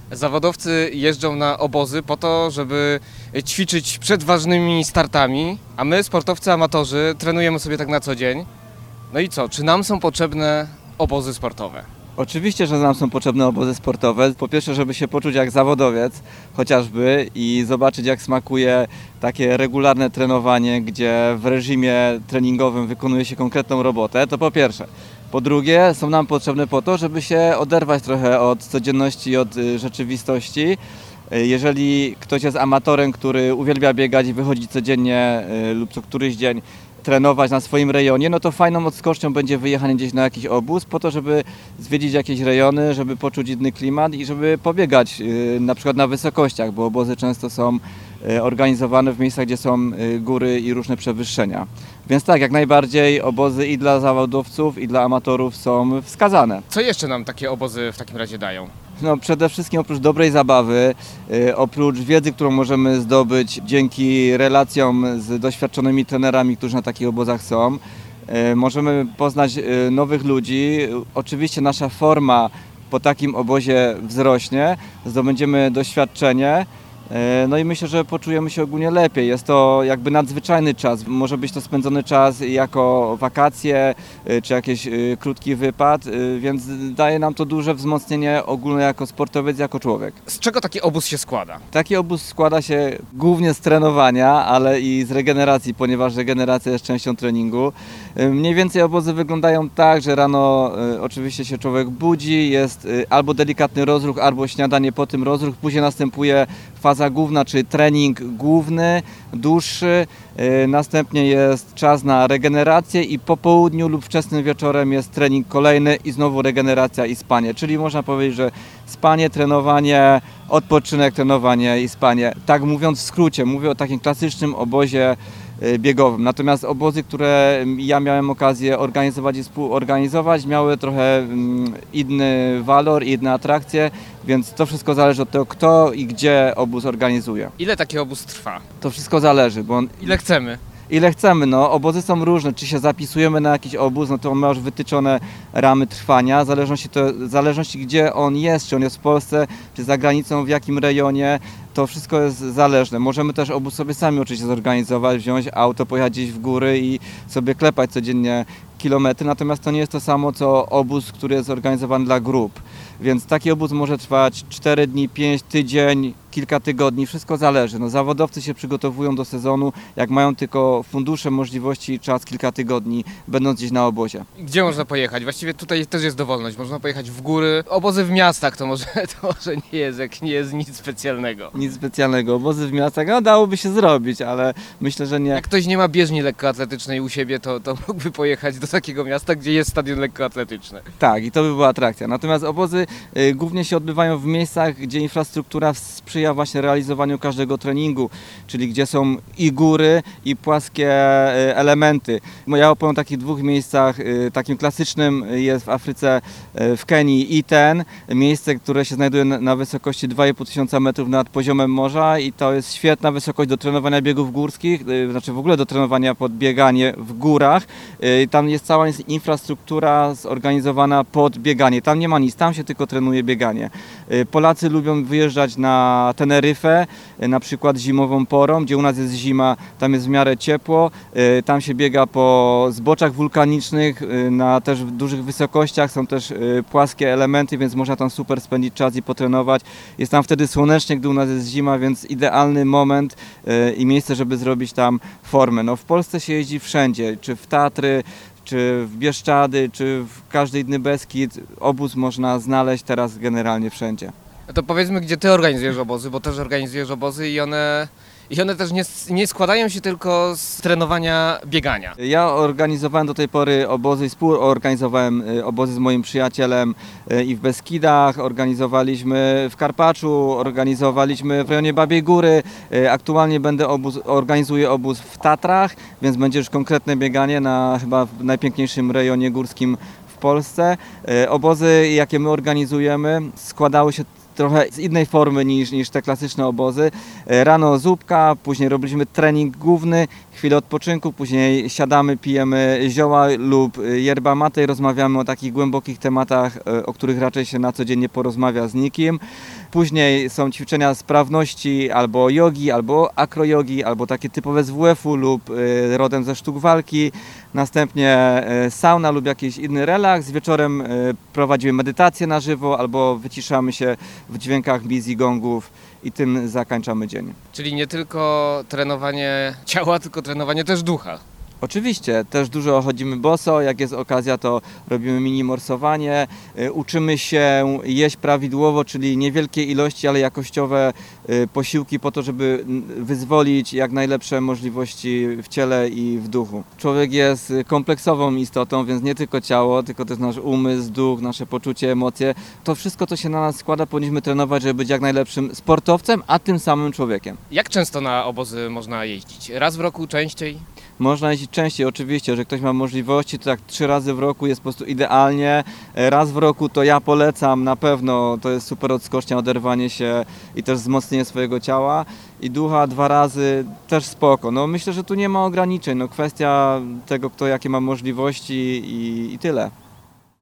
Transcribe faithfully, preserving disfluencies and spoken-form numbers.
Zawodowcy jeżdżą na obozy po to, żeby ćwiczyć przed ważnymi startami, a my, sportowcy amatorzy, trenujemy sobie tak na co dzień. No i co, czy nam są potrzebne obozy sportowe? Oczywiście, że nam są potrzebne obozy sportowe. Po pierwsze, żeby się poczuć jak zawodowiec chociażby i zobaczyć, jak smakuje takie regularne trenowanie, gdzie w reżimie treningowym wykonuje się konkretną robotę, to po pierwsze. Po drugie, są nam potrzebne po to, żeby się oderwać trochę od codzienności, od rzeczywistości. Jeżeli ktoś jest amatorem, który uwielbia biegać i wychodzi codziennie lub co któryś dzień trenować na swoim rejonie, no to fajną odskocznią będzie wyjechanie gdzieś na jakiś obóz po to, żeby zwiedzić jakieś rejony, żeby poczuć inny klimat i żeby pobiegać na przykład na wysokościach, bo obozy często są organizowane w miejscach, gdzie są góry i różne przewyższenia. Więc tak, jak najbardziej obozy i dla zawodowców, i dla amatorów są wskazane. Co jeszcze nam takie obozy w takim razie dają? No, przede wszystkim oprócz dobrej zabawy, yy, oprócz wiedzy, którą możemy zdobyć dzięki relacjom z doświadczonymi trenerami, którzy na takich obozach są, yy, możemy poznać yy, nowych ludzi. Oczywiście nasza forma po takim obozie wzrośnie, zdobędziemy doświadczenie. No i myślę, że poczujemy się ogólnie lepiej. Jest to jakby nadzwyczajny czas. Może być to spędzony czas jako wakacje, czy jakiś krótki wypad, więc daje nam to duże wzmocnienie ogólne jako sportowiec, jako człowiek. Z czego taki obóz się składa? Taki obóz składa się głównie z trenowania, ale i z regeneracji, ponieważ regeneracja jest częścią treningu. Mniej więcej obozy wyglądają tak, że rano oczywiście się człowiek budzi, jest albo delikatny rozruch, albo śniadanie po tym rozruch, później następuje faza główna, czyli trening główny, dłuższy, następnie jest czas na regenerację i po południu lub wczesnym wieczorem jest trening kolejny i znowu regeneracja i spanie, czyli można powiedzieć, że spanie, trenowanie, odpoczynek, trenowanie i spanie. Tak mówiąc w skrócie, mówię o takim klasycznym obozie biegowym. Natomiast obozy, które ja miałem okazję organizować i współorganizować, miały trochę inny walor, inne atrakcje, więc to wszystko zależy od tego, kto i gdzie obóz organizuje. Ile taki obóz trwa? To wszystko zależy, bo on... Ile chcemy? Ile chcemy, no obozy są różne, czy się zapisujemy na jakiś obóz, no to on ma już wytyczone ramy trwania, w zależności, to, w zależności gdzie on jest, czy on jest w Polsce, czy za granicą, w jakim rejonie, to wszystko jest zależne. Możemy też obóz sobie sami oczywiście zorganizować, wziąć auto, pojechać gdzieś w góry i sobie klepać codziennie kilometry, natomiast to nie jest to samo co obóz, który jest zorganizowany dla grup. Więc taki obóz może trwać cztery dni, pięć, tydzień, kilka tygodni, wszystko zależy. No, zawodowcy się przygotowują do sezonu, jak mają tylko fundusze, możliwości i czas kilka tygodni, będąc gdzieś na obozie. Gdzie można pojechać? Właściwie tutaj też jest dowolność, można pojechać w góry. Obozy w miastach to może, to może nie jest, jak nie jest nic specjalnego. Nic specjalnego. Obozy w miastach, no dałoby się zrobić, ale myślę, że nie. Jak ktoś nie ma bieżni lekkoatletycznej u siebie, to, to mógłby pojechać do takiego miasta, gdzie jest stadion lekkoatletyczny. Tak, i to by była atrakcja. Natomiast obozy y, głównie się odbywają w miejscach, gdzie infrastruktura sprzyja właśnie realizowaniu każdego treningu, czyli gdzie są i góry, i płaskie y, elementy. Ja opowiem o takich dwóch miejscach. Y, takim klasycznym jest w Afryce, y, w Kenii Iten, miejsce, które się znajduje na, na wysokości dwa i pół tysiąca metrów nad poziomem morza i to jest świetna wysokość do trenowania biegów górskich, y, znaczy w ogóle do trenowania pod bieganie w górach. Y, tam jest cała infrastruktura zorganizowana pod bieganie. Tam nie ma nic, tam się tylko trenuje bieganie. Polacy lubią wyjeżdżać na Teneryfę, na przykład zimową porą, gdzie u nas jest zima, tam jest w miarę ciepło, tam się biega po zboczach wulkanicznych, na też dużych wysokościach, są też płaskie elementy, więc można tam super spędzić czas i potrenować. Jest tam wtedy słonecznie, gdy u nas jest zima, więc idealny moment i miejsce, żeby zrobić tam formę. No, w Polsce się jeździ wszędzie, czy w Tatry, czy w Bieszczady, czy w każdy inny Beskid. Obóz można znaleźć teraz generalnie wszędzie. No to powiedzmy, gdzie ty organizujesz obozy, bo też organizujesz obozy i one, i one też nie, nie składają się tylko z trenowania biegania. Ja organizowałem do tej pory obozy i współorganizowałem obozy z moim przyjacielem i w Beskidach, organizowaliśmy w Karpaczu, organizowaliśmy w rejonie Babiej Góry. Aktualnie będę obóz, organizuję obóz w Tatrach, więc będzie już konkretne bieganie na chyba w najpiękniejszym rejonie górskim w Polsce. Obozy, jakie my organizujemy, składały się trochę z innej formy niż, niż te klasyczne obozy. Rano zupka, później robiliśmy trening główny, chwilę odpoczynku, później siadamy, pijemy zioła lub yerba mate i rozmawiamy o takich głębokich tematach, o których raczej się na co dzień nie porozmawia z nikim. Później są ćwiczenia sprawności albo jogi, albo akrojogi, albo takie typowe z W F-u lub y, rodem ze sztuk walki. Następnie y, sauna lub jakiś inny relaks. Wieczorem y, prowadzimy medytację na żywo albo wyciszamy się w dźwiękach biz i gongów i tym zakończamy dzień. Czyli nie tylko trenowanie ciała, tylko trenowanie też ducha. Oczywiście, też dużo chodzimy boso, jak jest okazja, to robimy mini morsowanie, y, uczymy się jeść prawidłowo, czyli niewielkie ilości, ale jakościowe y, posiłki po to, żeby n- wyzwolić jak najlepsze możliwości w ciele i w duchu. Człowiek jest kompleksową istotą, więc nie tylko ciało, tylko też nasz umysł, duch, nasze poczucie, emocje. To wszystko, co się na nas składa, powinniśmy trenować, żeby być jak najlepszym sportowcem, a tym samym człowiekiem. Jak często na obozy można jeździć? Raz w roku, częściej? Można jeździć częściej, oczywiście, że ktoś ma możliwości, to tak trzy razy w roku jest po prostu idealnie. Raz w roku to ja polecam na pewno, to jest super odskocznia, oderwanie się i też wzmocnienie swojego ciała. I ducha dwa razy też spoko. No myślę, że tu nie ma ograniczeń, no kwestia tego, kto jakie ma możliwości i, i tyle.